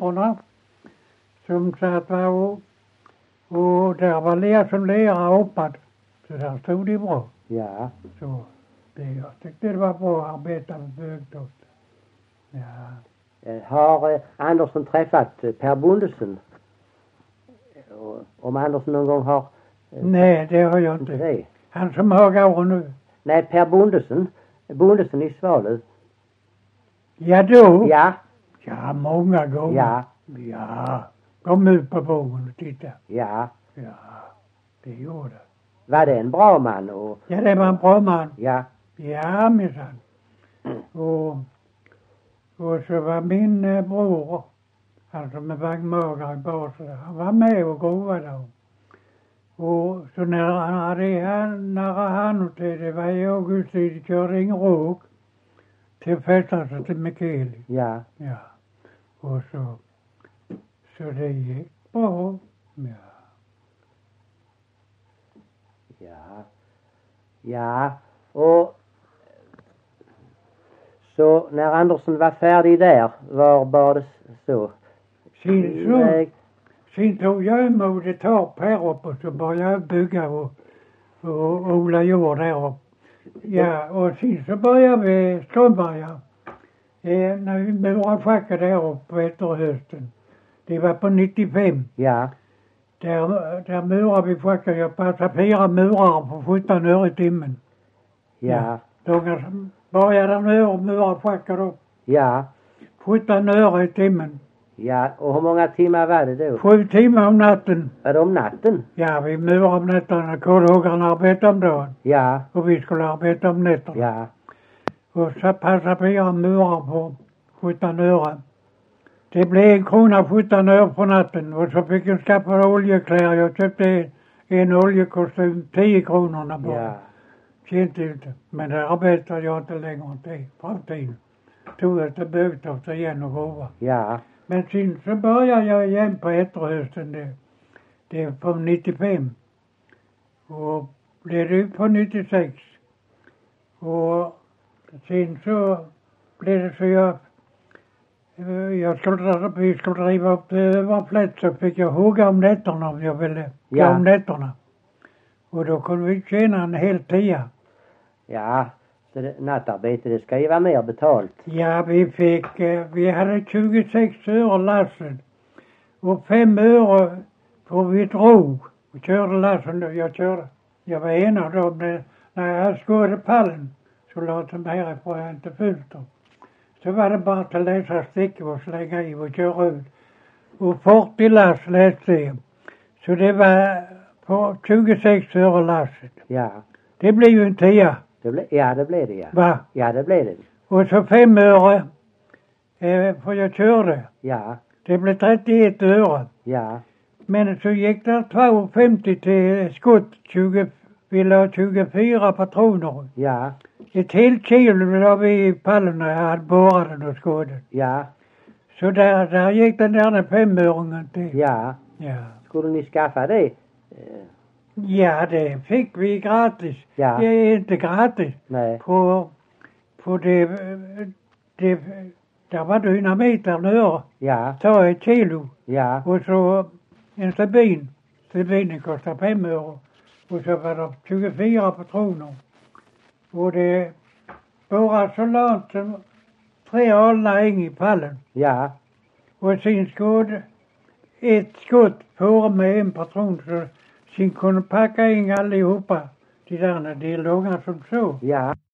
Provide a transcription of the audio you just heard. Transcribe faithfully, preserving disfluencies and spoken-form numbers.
soporna som satt var och, och där var ler som lera hoppat. Så där stod det bra. Ja. Så det, jag tyckte det var bra att arbeta med bögtoft. Ja. Eh, Har eh, Andersson träffat eh, Per Bondesen? Och, om Andersson någon gång har... eh, Nej, det har jag inte inte. det? Han som har gått nu. Nej, Per Bondesen. Bondesen i Svalöv. Ja då? Ja. Ja, många gånger. Ja. Ja. Kom ut på vågen och titta. Ja. Ja, det gjorde det. Var det en bra man? Och, Ja, det var en bra man. ja. Ja, minsann. Och, och så var min eh, bror, han som är vagnmagare i basen, han var med och grovade då. Och så när han hade han, när han och det, det var i augusti, körde ingen råk till festandet till Mikaeli. Ja. Ja. Och så, så det gick bra. Ja. Ja. Ja. Och så när Andersson var färdig där, var bara det så? Sen så, sen tog jag emot ett tak här uppe och så började jag bygga och, och odla jord där uppe. Ja, och sen så började vi Strömberga. Eh, när vi murade schacket där uppe efter hösten. Det var på nittiofem. Ja. Där, där murade vi schacket. Jag passade fyra murar på sjutton öre i timmen. Ja. Då började de nu och murade schacket upp. Ja. sjutton öre i timmen. Ja. Och hur många timmar var det då? Sju timmar om natten. Var det om natten? Ja, vi murade om nätterna. Kolhuggarna arbetade om dagen. Ja. Och vi skulle arbeta om nätterna. Ja. Och så passade fyra murar på sjutton öre. Det blev en krona sjutton öre på natten. Och så fick jag skaffa oljekläder. Jag köpte en oljekostym tio kronorna bara. Ja. Kände inte. Men det arbetade jag inte längre till framtiden. Tog jag till bögtoft igen och grova. Ja. Men sen så började jag igen på efterhösten. Det, det är på nittiofem. Och blev det på nittiosex. Och sen så blev det så jag, jag skulle, vi skulle driva upp det överflätt så fick jag hugga om nätterna om jag ville Ja. gå om nätterna. Och då kunde vi tjäna en hel tia. Ja. Så det, nattarbete, det ska ju vara mer betalt. Ja, vi fick, eh, vi hade tjugosex öre lassen. Och fem öre för vi drog. Och körde lassen då, jag körde. Jag var en av dem, när när jag skådde pallen. Så låt dem härifrån jag inte fullt dem. Så var det bara att läsa stickor och slänga i och köra ut. Och fyrtio lass läste jag. Så det var på tjugosex öre lasset. Ja. Det blev ju en tia. Det ble, ja, det blev det, ja. Va? Ja, det blev det. Och så fem öre eh, för jag körde. Ja. Det blev trettioett öre. Ja. Men så gick det två femtio till skott. tjugo, ville ha tjugofyra patroner. Ja. Ett helt kilo la vi i pallen när jag hade borrat den och skådet. Ja. Så där, där gick den där femöringen till. Ja. Ja. Skulle ni skaffa det? Eh, Ja, det fick vi gratis. Ja. Det är inte gratis. nej. På, på det, det, där var dynamit där nere. Ja. Ta ett kilo. Ja. Och så en stubin. Stubinen kostar fem öre. Och så var det tjugofyra patroner. Och det bara så långt som tre alnar in i pallen. Ja. Och sen skåd ett skott på med en patron så sen kunde packa in allihopa. De där, de långa som så. Ja.